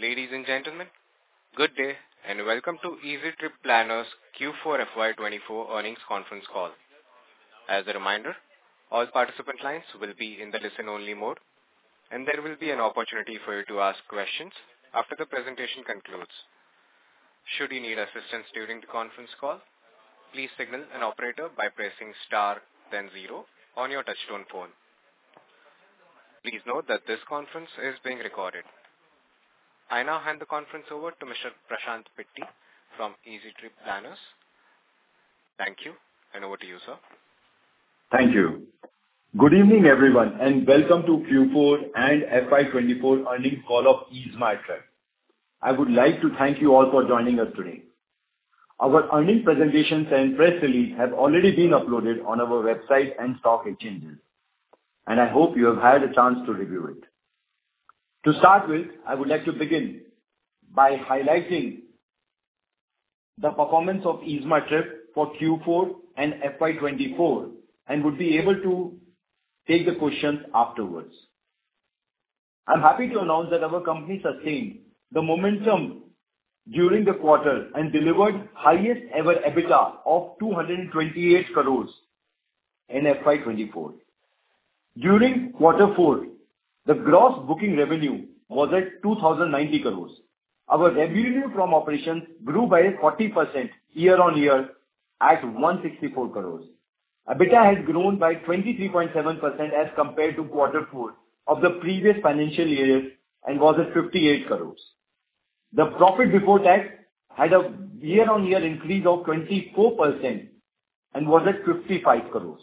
Ladies and gentlemen, good day and welcome to Easy Trip Planners Q4 FY24 earnings conference call. As a reminder, all participant lines will be in the listen-only mode, and there will be an opportunity for you to ask questions after the presentation concludes. Should you need assistance during the conference call, please signal an operator by pressing star then 0 on your touchtone phone. Please note that this conference is being recorded. I now hand the conference over to Mr. Prashant Pitti from Easy Trip Planners. Thank you, and over to you, sir. Thank you. Good evening, everyone, and welcome to Q4 and FY24 earnings call of EaseMyTrip. I would like to thank you all for joining us today. Our earnings presentations and press release have already been uploaded on our website and stock exchanges, and I hope you have had a chance to review it. To start with, I would like to begin by highlighting the performance of EaseMyTrip for Q4 and FY24 and would be able to take the questions afterwards. I'm happy to announce that our company sustained the momentum during the quarter and delivered highest ever EBITDA of 228 crores in FY24. During quarter 4, the gross booking revenue was at 2,090 crores. Our revenue from operations grew by 40% year-on-year at 164 crores. EBITDA has grown by 23.7% as compared to quarter 4 of the previous financial year and was at 58 crores. The profit before tax had a year-on-year increase of 24% and was at 55 crores.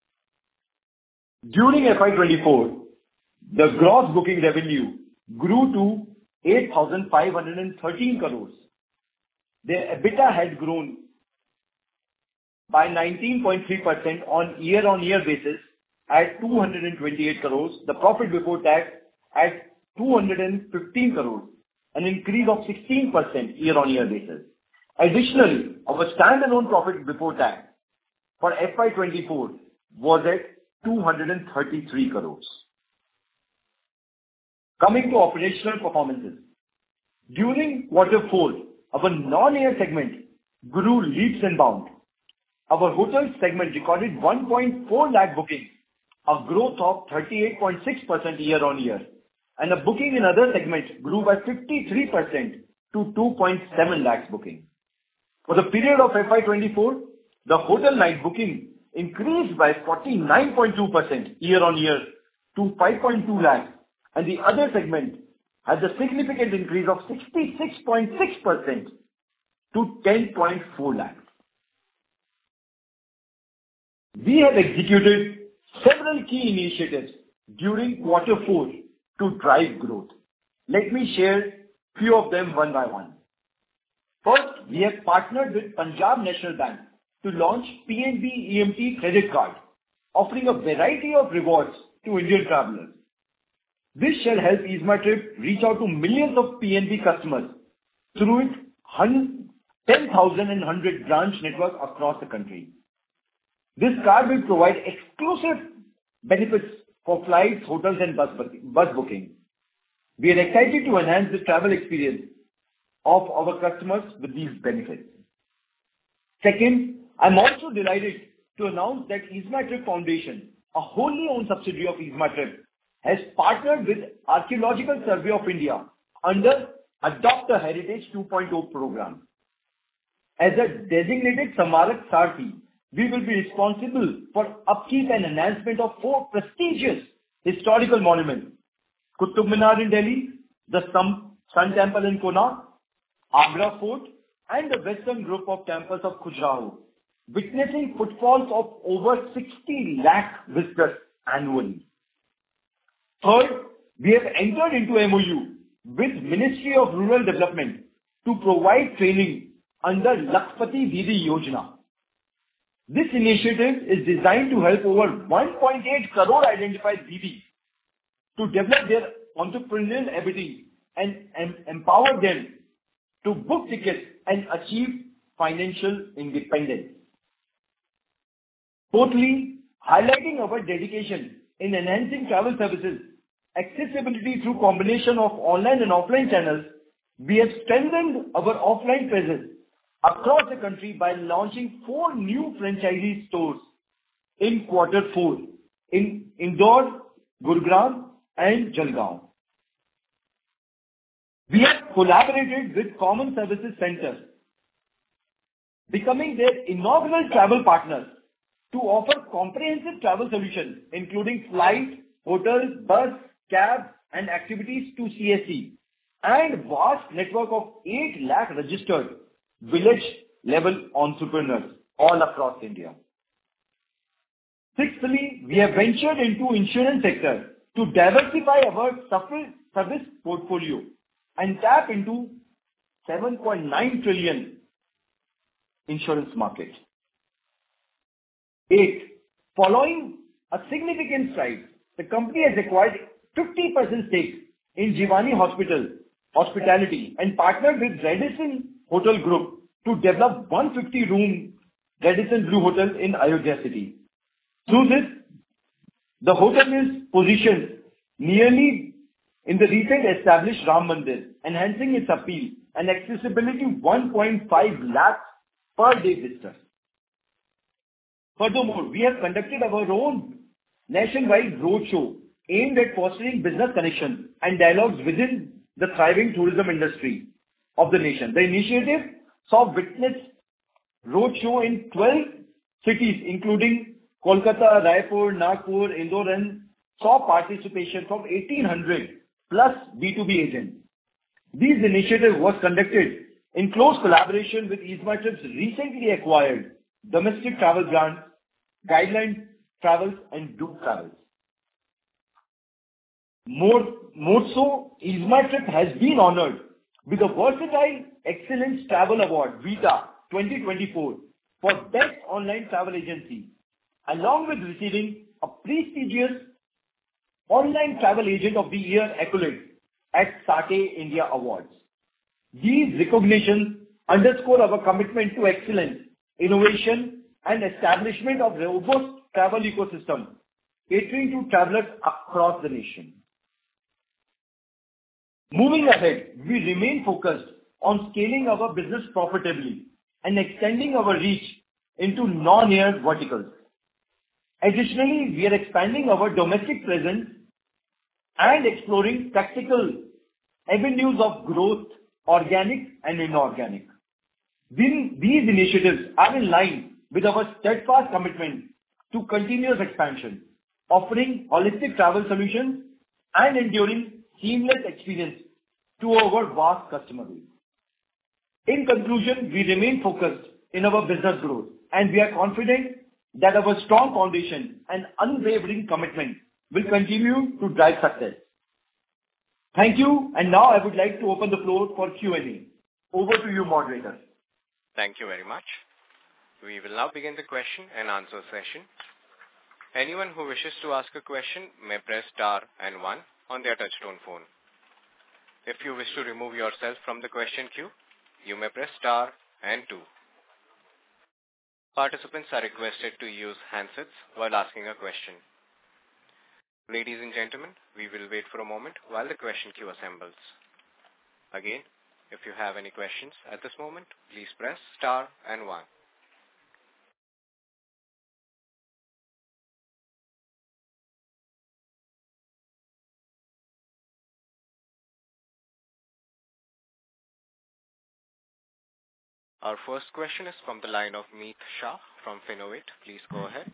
During FY24, the gross booking revenue grew to 8,513 crores. The EBITDA had grown by 19.3% on year-on-year basis at 228 crores. The profit before tax at 215 crores, an increase of 16% year-on-year basis. Additionally, our standalone profit before tax for FY24 was at 233 crores. Coming to operational performances. During quarter 4, our non-air segment grew leaps and bounds. Our hotel segment recorded 1.4 lakh bookings, a growth of 38.6% year-on-year, and the booking in other segments grew by 53% to 2.7 lakhs bookings. For the period of FY24, the hotel night booking increased by 49.2% year-on-year to 5.2 lakhs, and the other segment has a significant increase of 66.6% to 10.4 lakhs. We have executed several key initiatives during quarter 4 to drive growth. Let me share few of them one by one. First, we have partnered with Punjab National Bank to launch PNB EMT credit card, offering a variety of rewards to Indian travelers. This shall help EaseMyTrip reach out to millions of PNB customers through its 10,100 branch network across the country. This card will provide exclusive benefits for flights, hotels and bus booking. We are excited to enhance the travel experience of our customers with these benefits. Second, I'm also delighted to announce that EaseMyTrip Foundation, a wholly owned subsidiary of EaseMyTrip, has partnered with Archaeological Survey of India under Adopt a Heritage 2.0 program. As a designated Samarak Sarthi, we will be responsible for upkeep and enhancement of 4 prestigious historical monuments: Qutub Minar in Delhi, the Sun Temple in Konark, Agra Fort, and the western group of temples of Khajuraho, witnessing footfalls of over 60 lakh visitors annually. Third, we have entered into MOU with Ministry of Rural Development to provide training under Lakshpati Didi Yojana. This initiative is designed to help over 1.8 crore identified Didi to develop their entrepreneurial ability and empower them to book tickets and achieve financial independence. Fourthly, highlighting our dedication in enhancing travel services accessibility through combination of online and offline channels, We have strengthened our offline presence across the country by launching 4 new franchisee stores in quarter 4 in Indore, Gurugram, and Jalgaon. We have collaborated with Common Services Centers, becoming their inaugural travel partners to offer comprehensive travel solutions, including flight, hotels, bus, cab, and activities to CSE, and vast network of 8 lakh registered village-level entrepreneurs all across India. Sixthly, we have ventured into insurance sector to diversify our service portfolio and tap into 7.9 trillion insurance market. 8. Following a significant stride, the company has acquired 50% stake in Jivani Hospitality and partnered with Radisson Hotel Group to develop 150-room Radisson Blu Hotel in Ayodhya city. Through this, the hotel is positioned nearly in the recent established Ram Mandir, enhancing its appeal and accessibility 1.5 lakhs per day visitors. Furthermore, we have conducted our own nationwide roadshow aimed at fostering business connections and dialogues within the thriving tourism industry of the nation. The initiative saw witness roadshow in 12 cities, including Kolkata, Raipur, Nagpur, Indore, and saw participation from 1,800 plus B2B agents. These initiative was conducted in close collaboration with EasyMyTrip's recently acquired domestic travel brand, Guideline Travels and Duke Travels. More so, EasyMyTrip has been honored with the Versatile Excellence Travel Award, VITA 2024, for Best Online Travel Agency, along with receiving a prestigious Online Travel Agent of the Year accolade at SATE India Awards. These recognitions underscore our commitment to excellence, innovation, and establishment of robust travel ecosystem, catering to travelers across the nation. Moving ahead, we remain focused on scaling our business profitably and extending our reach into non-air verticals. Additionally, we are expanding our domestic presence and exploring tactical avenues of growth, organic and inorganic. These initiatives are in line with our steadfast commitment to continuous expansion, offering holistic travel solutions and enduring seamless experience to our vast customer base. In conclusion, we remain focused in our business growth, and we are confident that our strong foundation and unwavering commitment will continue to drive success. Thank you, and now I would like to open the floor for Q&A. Over to you, moderator. Thank you very much. We will now begin the question and answer session. Anyone who wishes to ask a question may press star and 1 on their touchtone phone. If you wish to remove yourself from the question queue, you may press star and 2. Participants are requested to use handsets while asking a question. Ladies and gentlemen, we will wait for a moment while the question queue assembles. Again, if you have any questions at this moment, please press star and 1. Our first question is from the line of Meet Shah from Finovate. Please go ahead.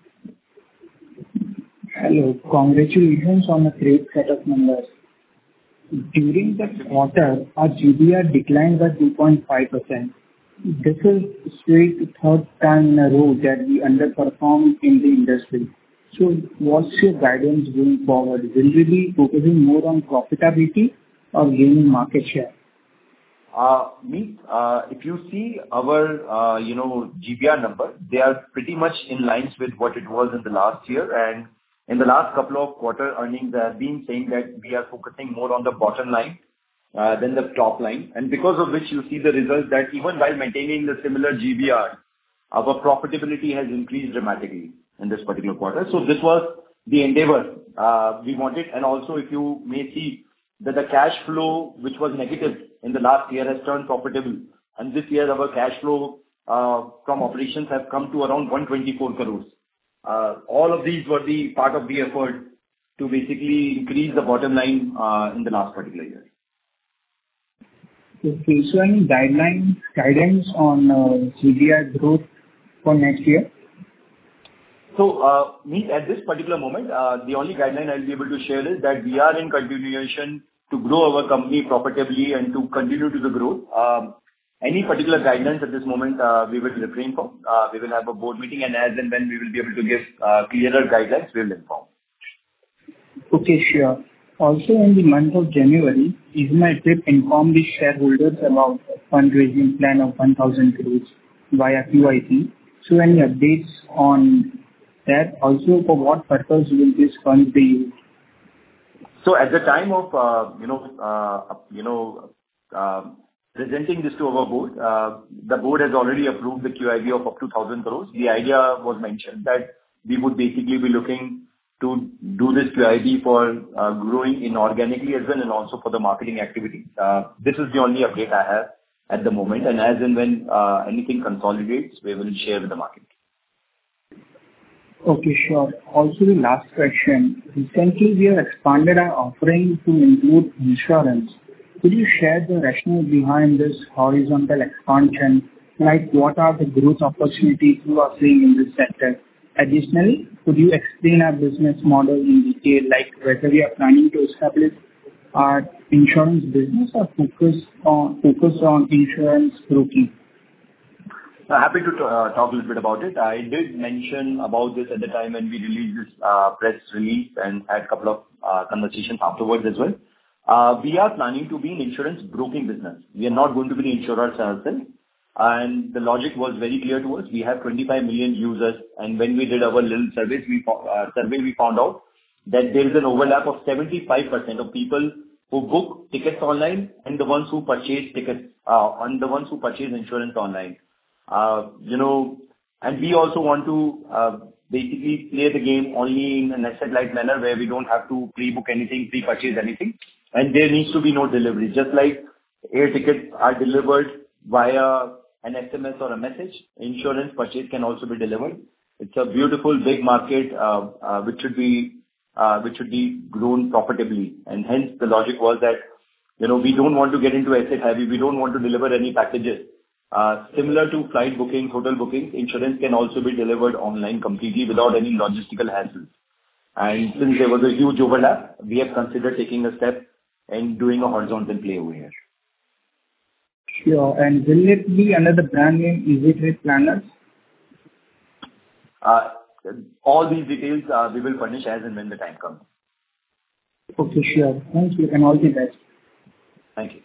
Hello. Congratulations on a great set of numbers. During the quarter, our GBR declined by 2.5%. This is straight third time in a row that we underperformed in the industry. So what's your guidance going forward? Will we be focusing more on profitability or gaining market share? Meet, if you see our, GBR number, they are pretty much in lines with what it was in the last year. And in the last couple of quarter earnings, I have been saying that we are focusing more on the bottom line than the top line. And because of which you see the result that even while maintaining the similar GBR, our profitability has increased dramatically in this particular quarter. So this was the endeavor we wanted. And also, if you may see that the cash flow, which was negative in the last year, has turned profitable. And this year, our cash flow from operations have come to around 124 crores. All of these were the part of the effort to basically increase the bottom line in the last particular year. Okay. So any guidance on GDR growth for next year? So, at this particular moment, the only guideline I'll be able to share is that we are in continuation to grow our company profitably and to continue to the growth. Any particular guidelines at this moment, we will refrain from. We will have a board meeting, and as and when we will be able to give clearer guidelines, we will inform. Okay, sure. Also, in the month of January, EasyMyTrip informed the shareholders about a fundraising plan of 1,000 crores via QIP. So any updates on that? Also, for what purpose will this fund be used? So at the time of, presenting this to our board, the board has already approved the QIP of up to 1,000 crores. The idea was mentioned that we would basically be looking to do this QIP for growing inorganically as well, and also for the marketing activity. This is the only update I have at the moment, and as and when anything consolidates, we will share with the market. Okay, sure. Also, the last question. Recently, we have expanded our offering to include insurance. Could you share the rationale behind this horizontal expansion? Like, what are the growth opportunities you are seeing in this sector? Additionally, could you explain our business model in detail, like whether we are planning to establish our insurance business or focus on insurance broking? Happy to talk a little bit about it. I did mention about this at the time when we released this press release and had a couple of conversations afterwards as well. We are planning to be in insurance broking business. We are not going to be the insurers ourselves. And the logic was very clear to us. We have 25 million users, and when we did our little survey, we found out that there is an overlap of 75% of people who book tickets online and the ones who purchase tickets, and the ones who purchase insurance online. And we also want to basically play the game only in an asset-light manner where we don't have to pre-book anything, pre-purchase anything, and there needs to be no delivery. Just like air tickets are delivered via an SMS or a message, insurance purchase can also be delivered. It's a beautiful big market which should be grown profitably, and hence the logic was that we don't want to get into asset heavy. We don't want to deliver any packages. Similar to flight bookings, hotel bookings, insurance can also be delivered online completely without any logistical hassles. And since there was a huge overlap, we have considered taking a step and doing a horizontal play over here. Sure. And will it be under the brand name EasyTrip Planners? All these details we will furnish as and when the time comes. Okay, sure. Thank you, and all the best. Thank you.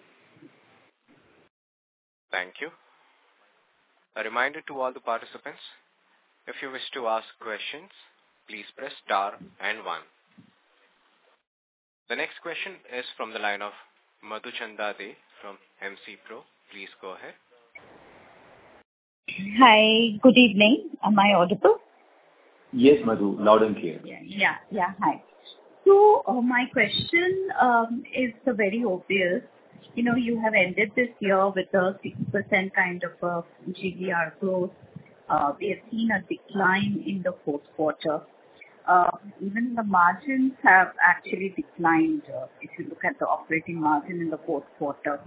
Thank you. A reminder to all the participants, if you wish to ask questions, please press star and 1. The next question is from the line of Madhuchanda De from MC Pro. Please go ahead. Hi, good evening. Am I audible? Yes, Madhu, loud and clear. Yeah, hi. So my question is very obvious. You have ended this year with a 6% kind of a GDR growth. We have seen a decline in the fourth quarter. Even the margins have actually declined if you look at the operating margin in the fourth quarter.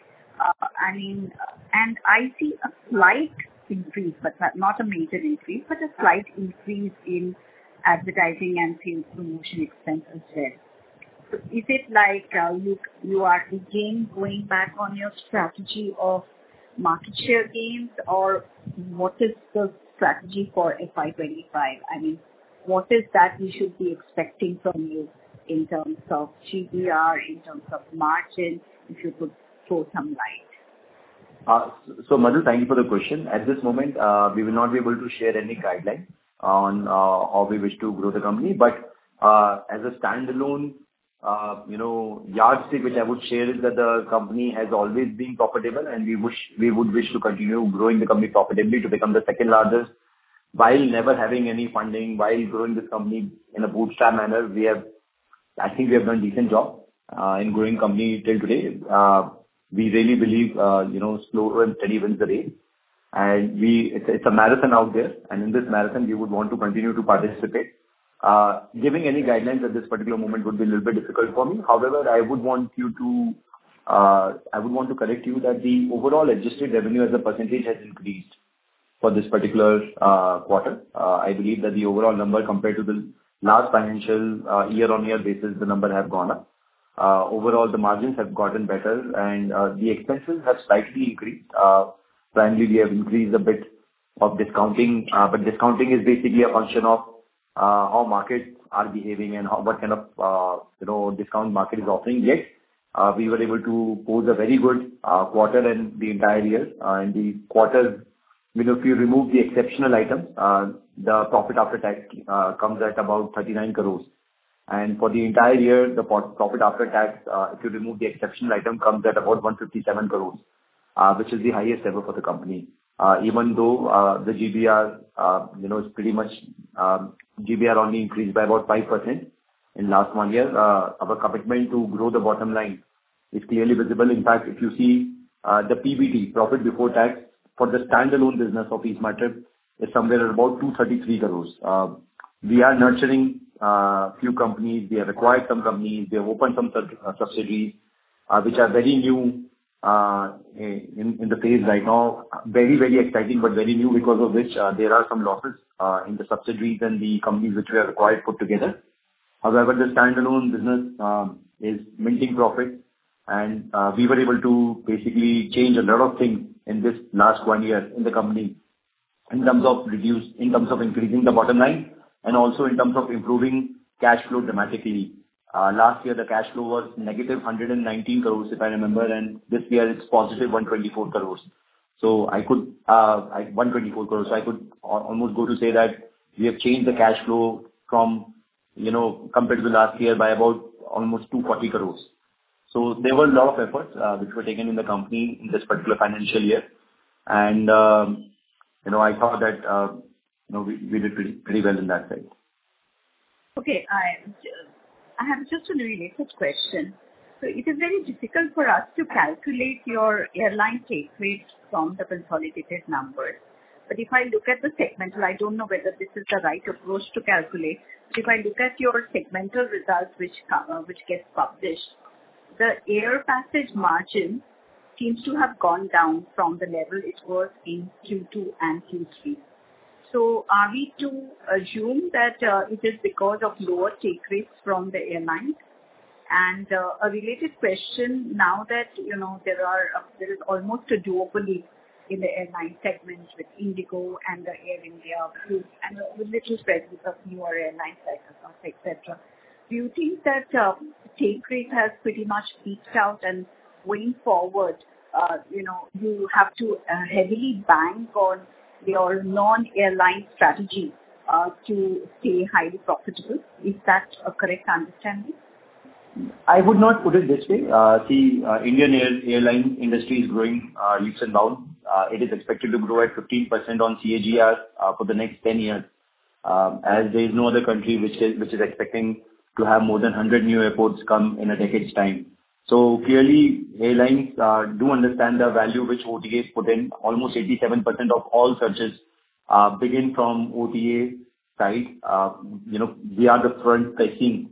And I see a slight increase, but not a major increase, but a slight increase in advertising and sales promotion expenses there. So is it like you are again going back on your strategy of market share gains, or what is the strategy for FY25? What is that we should be expecting from you in terms of GDR, in terms of margin, if you could throw some light? So, Madhu, thank you for the question. At this moment, we will not be able to share any guideline on how we wish to grow the company. But as a standalone, yardstick which I would share is that the company has always been profitable, and we would wish to continue growing the company profitably to become the second largest, while never having any funding, while growing this company in a bootstrap manner. I think we have done a decent job. in growing company till today. We really believe, slow and steady wins the race. And it's a marathon out there, and in this marathon, we would want to continue to participate. Giving any guidelines at this particular moment would be a little bit difficult for me. However, I would want to correct you that the overall adjusted revenue as a percentage has increased for this particular quarter. I believe that the overall number compared to the last financial year-on-year basis, the number have gone up. Overall, the margins have gotten better, and the expenses have slightly increased. Primarily, we have increased a bit of discounting, but discounting is basically a function of how markets are behaving and what kind of discount market is offering. Yet, we were able to post a very good quarter and the entire year. In the quarter, if you remove the exceptional items, the profit after tax comes at about 39 crores. And for the entire year, the profit after tax, if you remove the exceptional item, comes at about 157 crores, which is the highest ever for the company. Even though the GBR, is pretty much GBR only increased by about 5% in last 1 year. Our commitment to grow the bottom line is clearly visible. In fact, if you see the PBT, profit before tax, for the standalone business of eSmartRIP is somewhere at about 233 crores. We are nurturing few companies. We have acquired some companies. We have opened some subsidiaries, which are very new in the phase right now. Very, very exciting, but very new, because of which there are some losses in the subsidiaries and the companies which we have acquired put together. However, the standalone business is minting profit, and we were able to basically change a lot of things in this last 1 year in the company in terms of increasing the bottom line, and also in terms of improving cash flow dramatically. Last year, the cash flow was negative 119 crores, if I remember, and this year it's positive 124 crores. So 124 crores. So I could almost go to say that we have changed the cash flow from, compared to the last year by about almost 240 crores. So there were a lot of efforts which were taken in the company in this particular financial year. And, I thought that, we did pretty well in that side. Okay, I have just a related question. So it is very difficult for us to calculate your airline take rate from the consolidated numbers. But if I look at the segmental, I don't know whether this is the right approach to calculate. If I look at your segmental results which gets published, the air passage margin seems to have gone down from the level it was in Q2 and Q3. So are we to assume that it is because of lower take rates from the airlines? And a related question, now that there is almost a duopoly in the airline segment with Indigo and the Air India group, and with little presence of newer airlines like Azul, etc. Do you think that take rate has pretty much peaked out, and going forward, you have to heavily bank on your non-airline strategy to stay highly profitable? Is that a correct understanding? I would not put it this way. Indian airline industry is growing leaps and bounds. It is expected to grow at 15% on CAGR for the next 10 years, as there is no other country which is expecting to have more than 100 new airports come in a decade's time. So clearly, airlines do understand the value which OTAs put in. Almost 87% of all searches begin from OTA side. We are the front facing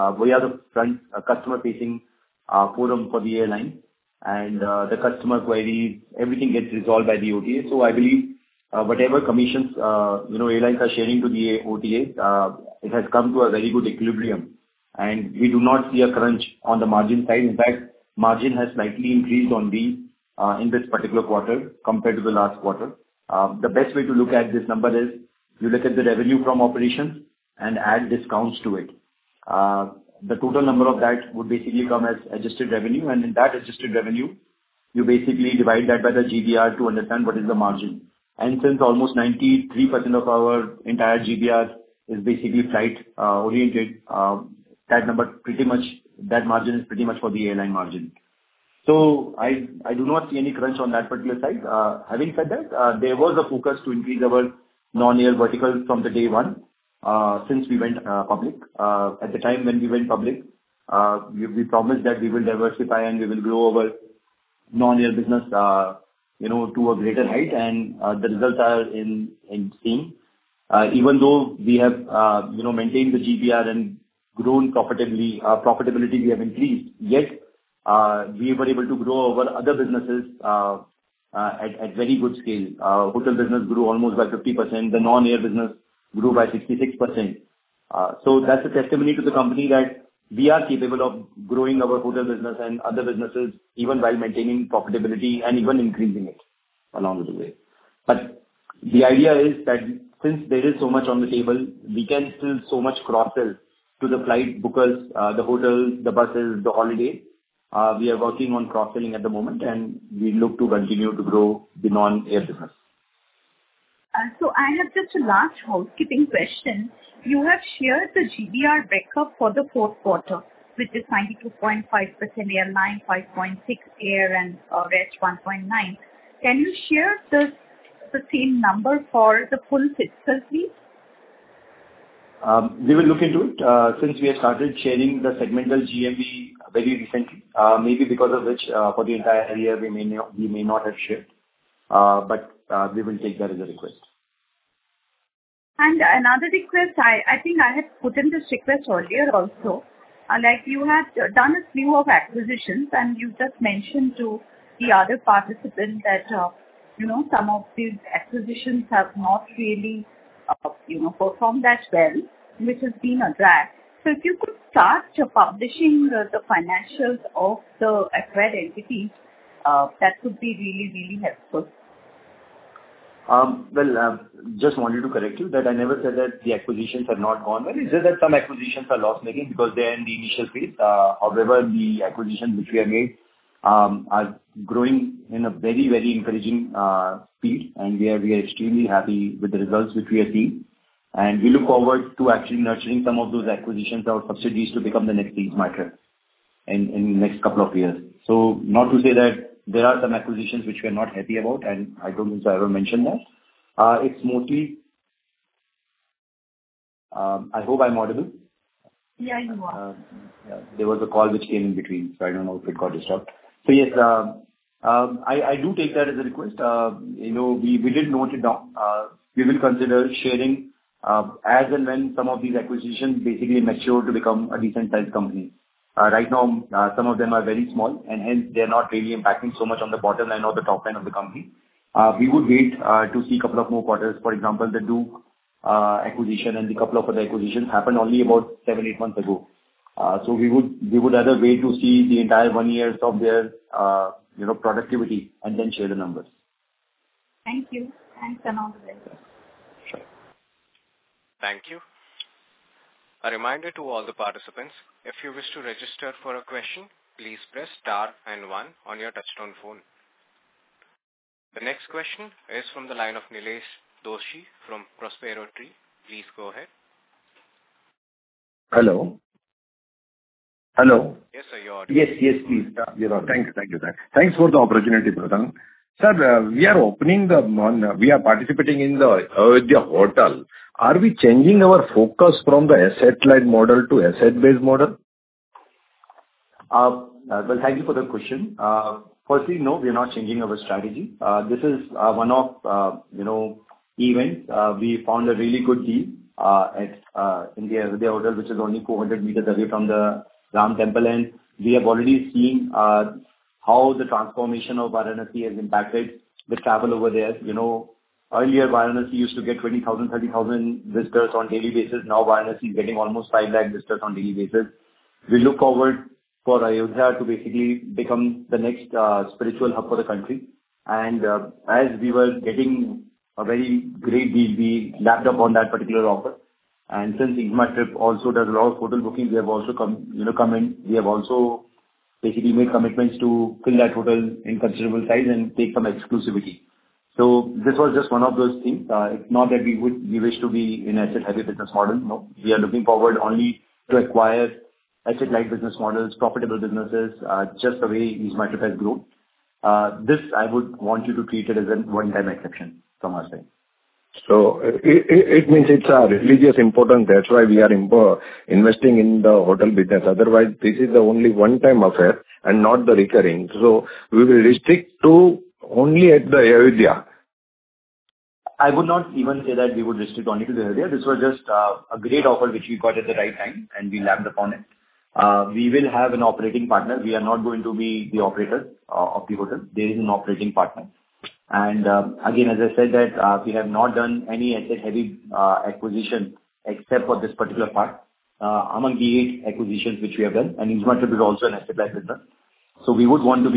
customer facing forum for the airline, and the customer queries, everything gets resolved by the OTA. So I believe whatever commissions airlines are sharing to the OTAs, it has come to a very good equilibrium, and we do not see a crunch on the margin side. In fact, margin has slightly increased in this particular quarter compared to the last quarter. The best way to look at this number is you look at the revenue from operations and add discounts to it. The total number of that would basically come as adjusted revenue, and in that adjusted revenue, you basically divide that by the GBR to understand what is the margin. And since almost 93% of our entire GBR is basically flight oriented, that margin is pretty much for the airline margin. So I do not see any crunch on that particular side. Having said that, there was a focus to increase our non-air vertical from the day one, since we went public. At the time when we went public, We promised that we will diversify and we will grow our non-air business, to a greater height, and the results are in seeing. Even though we have, maintained the GBR and grown profitably, profitability we have increased, yet we were able to grow our other businesses at very good scale. Hotel business grew almost by 50%. The non-air business grew by 66%. So that's a testimony to the company that we are capable of growing our hotel business and other businesses even while maintaining profitability and even increasing it along the way. But the idea is that since there is so much on the table, we can still so much cross-sell to the flight bookers, the hotels, the buses, the holidays. We are working on cross-selling at the moment, and we look to continue to grow the non-air business. So I have just a last housekeeping question. You have shared the GBR breakup for the fourth quarter, which is 92.5% airline, 5.6 air, and rest 1.9. Can you share the same number for the full fiscal, please? We will look into it since we have started sharing the segmental GMV very recently. Maybe because of which for the entire year we may not have shared, but we will take that as a request. And another request, I think I had put in this request earlier also. Like you had done a slew of acquisitions, and you just mentioned to the other participants that some of these acquisitions have not really performed that well, which has been a drag. So if you could start publishing the financials of the acquired entities, that would be really, really helpful. Just wanted to correct you that I never said that the acquisitions have not gone well. It's just that some acquisitions are loss-making because they are in the initial phase. However, the acquisitions which we have made are growing in a very, very encouraging speed, and we are extremely happy with the results which we are seeing. And we look forward to actually nurturing some of those acquisitions or subsidiaries to become the next easyMyTrip in the next couple of years. So not to say that there are some acquisitions which we are not happy about, and I don't think I ever mentioned that. It's mostly, I hope I'm audible. Yeah, you are. There was a call which came in between, so I don't know if it got disturbed. So yes, I do take that as a request. We did note it down. We will consider sharing as and when some of these acquisitions basically mature to become a decent sized company. Right now, some of them are very small, and hence they are not really impacting so much on the bottom line or the top line of the company. We would wait to see a couple of more quarters. For example, the Duke acquisition and the couple of other acquisitions happened only about 7-8 months ago. So we would rather wait to see the entire 1 year of their productivity and then share the numbers. Thank you. Thanks, and all the best. Sure. Thank you. A reminder to all the participants, if you wish to register for a question, please press star and 1 on your touchtone phone. The next question is from the line of Nilesh Doshi from Prospero Tree. Please go ahead. Hello. Yes, sir, you're audible. Yes, please. You're audible. Thank you. Thanks for the opportunity, Pradhan. Sir, we are participating in the Ayodhya Hotel. Are we changing our focus from the asset-light model to asset-based model? Well, thank you for the question. Firstly, no, we are not changing our strategy. This is one of events. We found a really good deal in the Ayodhya Hotel, which is only 400 meters away from the Ram Temple, and we have already seen how the transformation of Varanasi has impacted the travel over there. Earlier Varanasi used to get 20,000, 30,000 visitors on daily basis. Now Varanasi is getting almost 5 lakh visitors on daily basis. We look forward for Ayodhya to basically become the next spiritual hub for the country. And as we were getting a very great deal, we lapped up on that particular offer. And since easyMyTrip also does a lot of hotel bookings, we have also come in. We have also basically made commitments to fill that hotel in considerable size and take some exclusivity. So this was just one of those things. It's not that we wish to be in asset-heavy business model. No, we are looking forward only to acquire asset-light business models, profitable businesses, just the way easyMyTrip has grown. This I would want you to treat it as a one-time exception from our side. So it means it's a religious importance. That's why we are investing in the hotel business. Otherwise, this is the only one-time affair and not the recurring. So we will restrict to only at the Ayodhya. I would not even say that we would restrict only to the area. This was just a great offer which we got at the right time, and we lapped upon it. We will have an operating partner. We are not going to be the operator of the hotel. There is an operating partner. And again, as I said, that we have not done any asset-heavy acquisition except for this particular part among the 8 acquisitions which we have done. And IndiaMART is also an asset-light business. So we would want to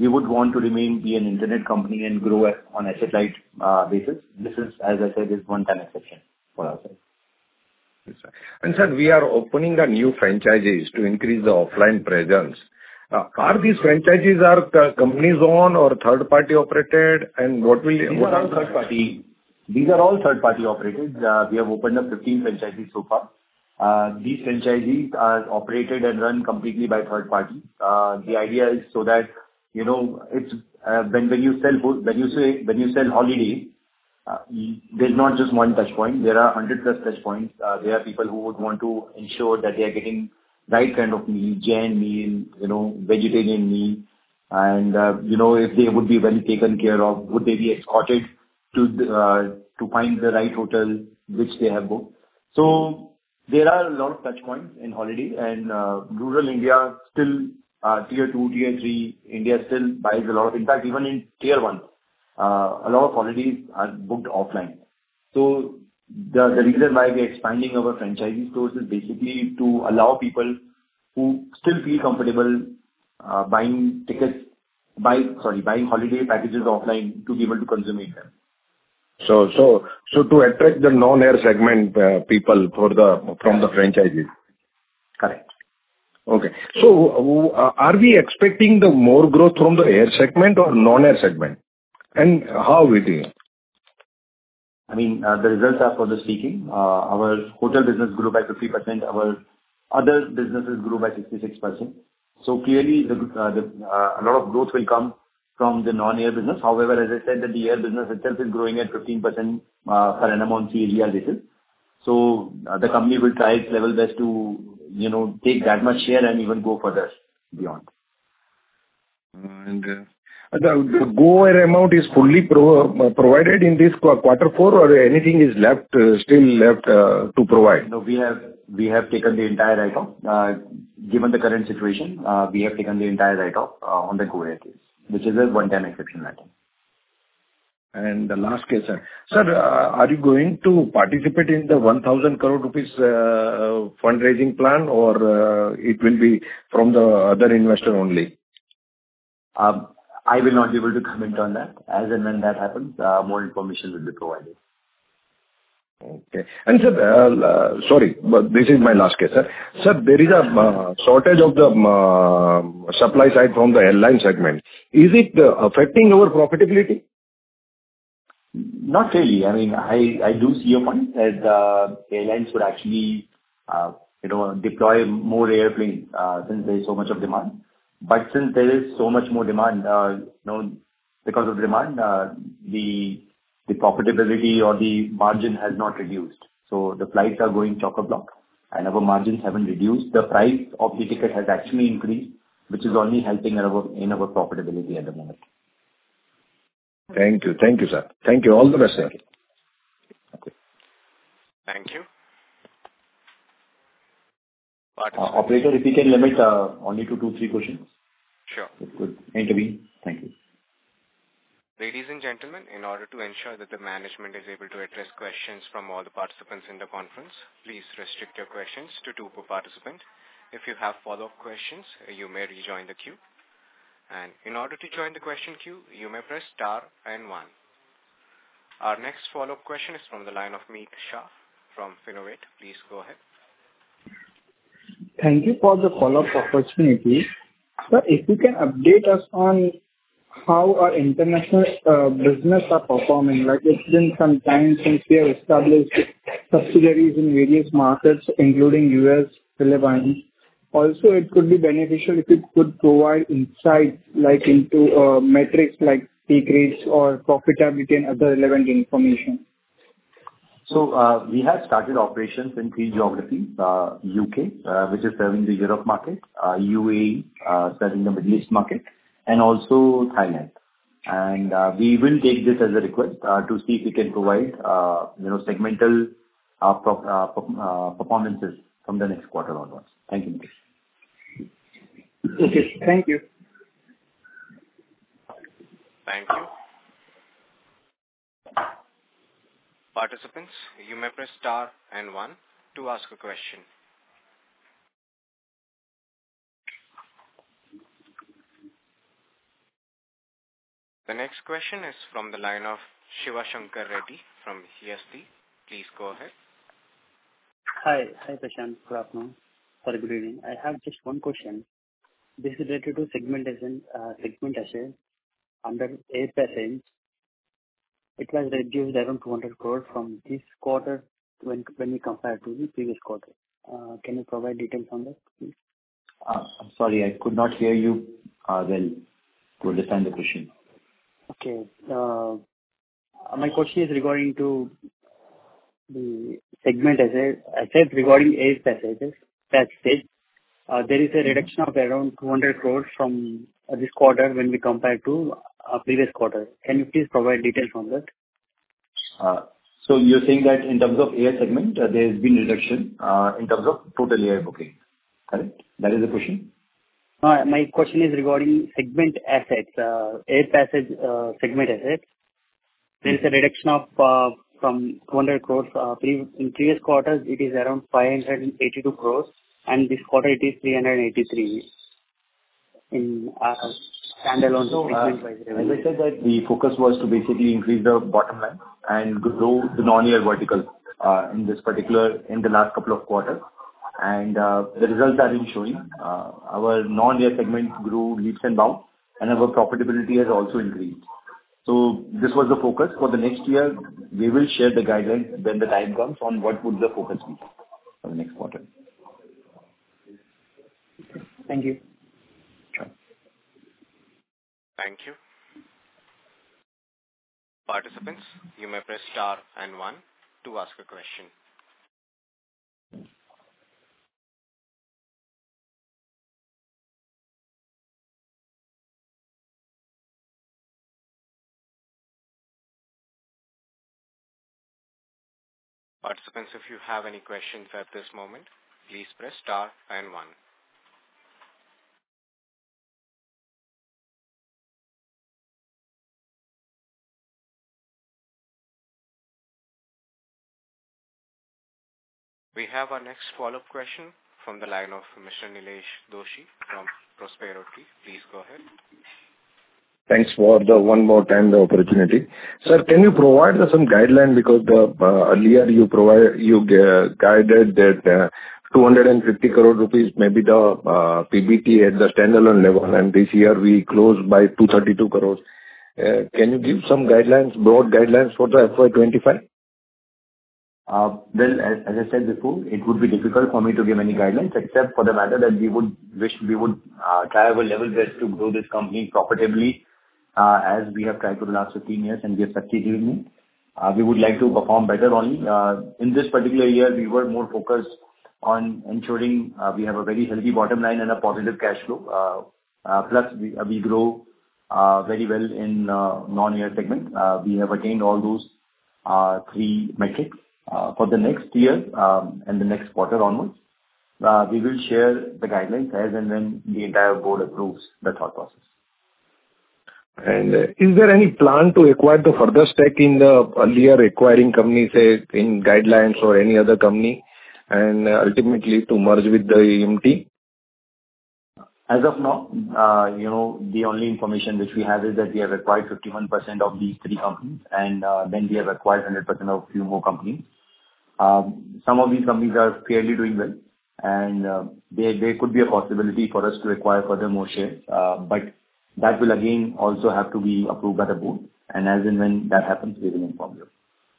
be an internet company and grow on asset-light basis. This is, as I said, is one-time exception for ourselves. Yes, sir. And sir, we are opening a new franchises to increase the offline presence. Are these franchises companies owned or third-party operated? And what will... These are all third-party. These are all third-party operated. We have opened up 15 franchises so far. These franchisees are operated and run completely by third party. The idea is so that, you know, it's when you sell holiday, there's not just one touch point. There are 100+ touch points. There are people who would want to ensure that they are getting right kind of meal, Jain meal, you know, vegetarian meal, and you know, if they would be well taken care of, would they be escorted to find the right hotel which they have booked. So there are a lot of touch points in holiday, and rural India still, tier 2, tier 3, India still buys a lot of, in fact, even in tier 1, a lot of holidays are booked offline. So the reason why we are expanding our franchisee stores is basically to allow people who still feel comfortable buying holiday packages offline to be able to consummate them. So to attract the non-air segment people from the franchises. Correct. Okay. So are we expecting the more growth from the air segment or non-air segment? And how it is? I mean, the results are for the speaking. Our hotel business grew by 50%. Our other businesses grew by 66%. So clearly, a lot of growth will come from the non-air business. However, as I said, that the air business itself is growing at 15% per annum on CAGR basis. So the company will try its level best to, you know, take that much share and even go further beyond. And the Go Air amount is fully provided in this quarter 4, or anything is still left to provide? No, we have taken the entire write-off. Given the current situation, we have taken the entire write-off on the Go Air case, which is a one-time exception item. And the last case, sir. Sir, are you going to participate in the 1,000 crore rupees fundraising plan, or it will be from the other investor only? I will not be able to comment on that. As and when that happens, more information will be provided. Okay. And sir, sorry, but this is my last case, sir. Sir, there is a shortage of the supply side from the airline segment. Is it affecting our profitability? Not really. I mean, I do see your point that airlines would actually, deploy more airplanes since there is so much of demand. But since there is so much more demand, because of demand, the profitability or the margin has not reduced. So the flights are going chock-a-block, and our margins haven't reduced. The price of the ticket has actually increased, which is only helping in our profitability at the moment. Thank you, sir. Thank you. All the best, sir. Okay. Thank you. Operator, if you can limit only to 2-3 questions. Sure. It could intervene. Thank you. Ladies and gentlemen, in order to ensure that the management is able to address questions from all the participants in the conference, please restrict your questions to 2 per participant. If you have follow-up questions, you may rejoin the queue. And in order to join the question queue, you may press star and 1. Our next follow-up question is from the line of Meet Shah from Finovate. Please go ahead. Thank you for the follow-up opportunity. Sir, if you can update us on how our international business are performing. Like, it's been some time since we have established subsidiaries in various markets, including US, Philippines. Also, it could be beneficial if you could provide insights like into metrics like peak rates or profitability and other relevant information. So, we have started operations in 3 geographies, U.K., which is serving the Europe market, UAE, serving the Middle East market, and also Thailand. And we will take this as a request to see if we can provide, segmental performances from the next quarter onwards. Thank you, Mukesh. Okay. Thank you. Thank you. Participants, you may press star and 1 to ask a question. The next question is from the line of Shiva Shankar Reddy from EST. Please go ahead. Hi, Prashant. Good afternoon. Sorry, good evening. I have just one question. This is related to segmentation, segment asset under air passage. It was reduced around 200 crore from this quarter when we compare to the previous quarter. Can you provide details on that, please? I'm sorry, I could not hear you well to understand the question. Okay. My question is regarding to the segment asset regarding air passages. There is a reduction of around 200 crore from this quarter when we compare to previous quarter. Can you please provide details on that? So you're saying that in terms of air segment, there has been reduction in terms of total air booking, correct? That is the question? My question is regarding segment assets, air passage segment assets. There is a reduction of from 200 crores. In previous quarters, it is around 582 crores, and this quarter it is 383 in standalone segment-wise revenue. As I said, that the focus was to basically increase the bottom line and grow the non-air vertical in the last couple of quarters. And the results are in showing. Our non-air segment grew leaps and bounds, and our profitability has also increased. So this was the focus. For the next year, we will share the guidelines when the time comes on what would the focus be for the next quarter. Thank you. Sure. Thank you. Participants, you may press star and 1 to ask a question. Participants, if you have any questions at this moment, please press star and 1. We have our next follow-up question from the line of Mr. Nilesh Doshi from Prospero Tree. Please go ahead. Thanks for the one more time the opportunity. Sir, can you provide us some guideline because earlier you guided that 250 crore rupees may be the PBT at the standalone level, and this year we closed by 232 crores. Can you give some guidelines, broad guidelines for the FY25? Well, as I said before, it would be difficult for me to give any guidelines except for the matter that we would try our level best to grow this company profitably as we have tried for the last 15 years and we have succeeded in it. We would like to perform better only. In this particular year, we were more focused on ensuring we have a very healthy bottom line and a positive cash flow. Plus, we grow very well in non-air segment. We have attained all those 3 metrics. For the next year and the next quarter onwards, we will share the guidelines as and when the entire board approves the thought process. And is there any plan to acquire the further stake in the earlier acquiring company, say in Guidelines or any other company, and ultimately to merge with the EMT? As of now, the only information which we have is that we have acquired 51% of these 3 companies, and then we have acquired 100% of a few more companies. Some of these companies are fairly doing well, and there could be a possibility for us to acquire further more shares, but that will again also have to be approved by the board, and as and when that happens, we will inform you.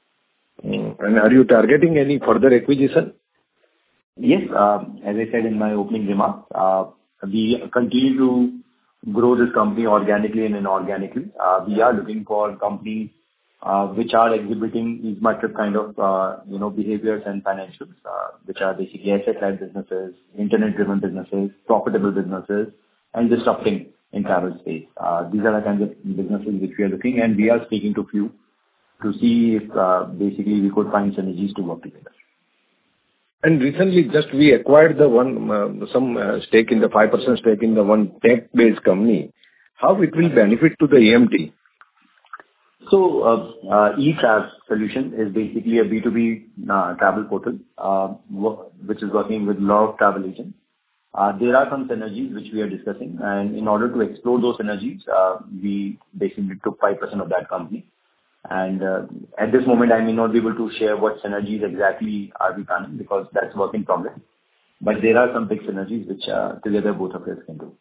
And are you targeting any further acquisition? Yes, as I said in my opening remarks, we continue to grow this company organically and inorganically. We are looking for companies which are exhibiting EaseMyTrip kind of, behaviors and financials, which are basically asset-light businesses, internet-driven businesses, profitable businesses, and disrupting in travel space. These are the kinds of businesses which we are looking, and we are speaking to few to see if, basically we could find synergies to work together. And recently, just we acquired the stake in the 5% stake in the one tech-based company. How it will benefit to the EMT? So, eTrav solution is basically a B2B travel portal, which is working with a lot of travel agents. There are some synergies which we are discussing, and in order to explore those synergies, we basically took 5% of that company. And at this moment, I may not be able to share what synergies exactly are we planning because that's work in progress. But there are some big synergies which together both of us can do.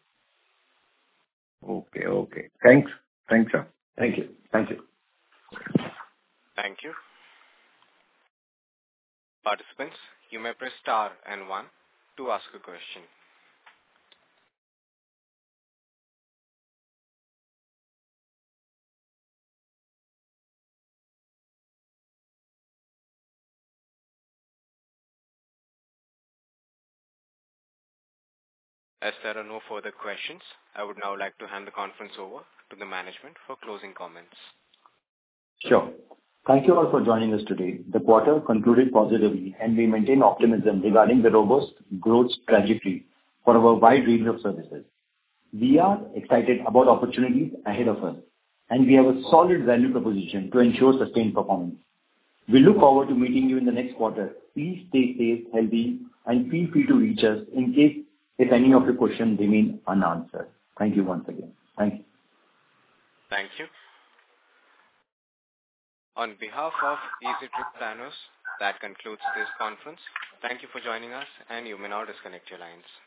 Okay. Thanks, sir. Thank you. Thank you. Participants, you may press star and 1 to ask a question. As there are no further questions, I would now like to hand the conference over to the management for closing comments. Sure. Thank you all for joining us today. The quarter concluded positively, and we maintain optimism regarding the robust growth trajectory for our wide range of services. We are excited about opportunities ahead of us, and we have a solid value proposition to ensure sustained performance. We look forward to meeting you in the next quarter. Please stay safe, healthy, and feel free to reach us in case if any of your questions remain unanswered. Thank you once again. Thank you. Thank you. On behalf of EasyTrip Planners, that concludes this conference. Thank you for joining us, and you may now disconnect your lines.